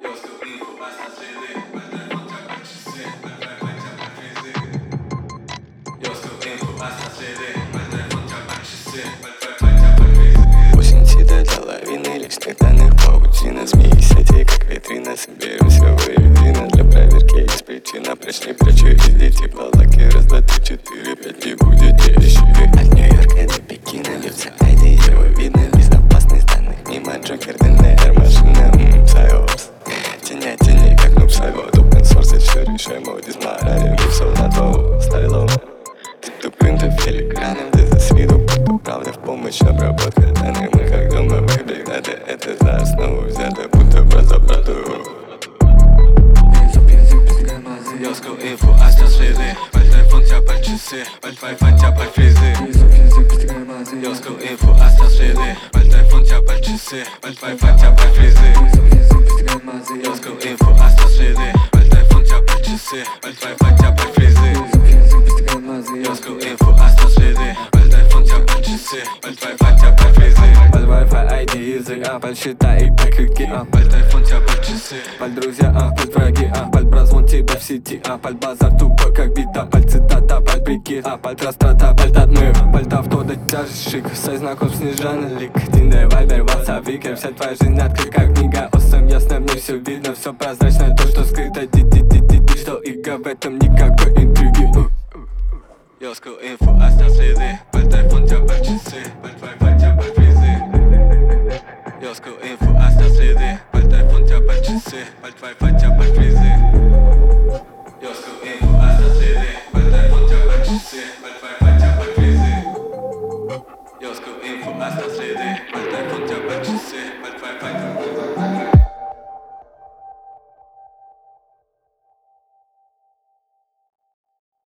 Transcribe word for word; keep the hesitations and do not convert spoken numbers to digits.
Осень цветет лавины личных данных, паутина змеи сети, как витрина. Соберем все воедино для проверки есть причина. Прочь не прочь видите полоки. Раз, два, три, четыре, пять, не будет дещи. От Нью-Йорка до Пекина льется айди, его видно. Безопасность данных мимо Джокер, ДНР, машина, ммм, Сайопс. Теня, тени, как нуб, сайвод, open source, все решаемо, дизморали, все на то, стайлом. Ты тупым, ты филигранным, ты за свиду, буду правда в помощь, обработка данных. Мы как дома, бэйби, надо это за основу взято, будто просто брату. Yosko info, asta svede, pal telefon ți apar ce pal Wi-Fi ți apar frize. Yosko info, asta svede, pal telefon ți apar ce pal Wi-Fi ți apar frize. Yosko info, asta svede, pal telefon ți apar ce pal Wi-Fi ți apar frize. Yosko info, asta svede, pal telefon ți apar ce pal Wi-Fi ți apar frize. Пal Wi-Fi ай ди язык, а пal счета и пак руки, а Pal telefon ți apar ce пal друзья, а пal враги, а пal прозвон тебя в сети, а пal базар тупо как бита, пal цитата, пal прикид, а пal трастрата, пal татмыр, пal авто до тяжек, сайт знакомств снижен лик, Тиндер, Вайбер, Ватсап, Викер, вся твоя жизнь открыта как книга, осом ясно мне все видно, все прозрачно, то что скрыто, ти-ти-ти-ти, что иго в этом никакой интриги. Yosko info, asta svede, pal telefon ți apar ce pal Wi-Fi ți apar frize. Yosko info, asta svede, pal telefon ți apar ce pal Wi-Fi ți apar frize.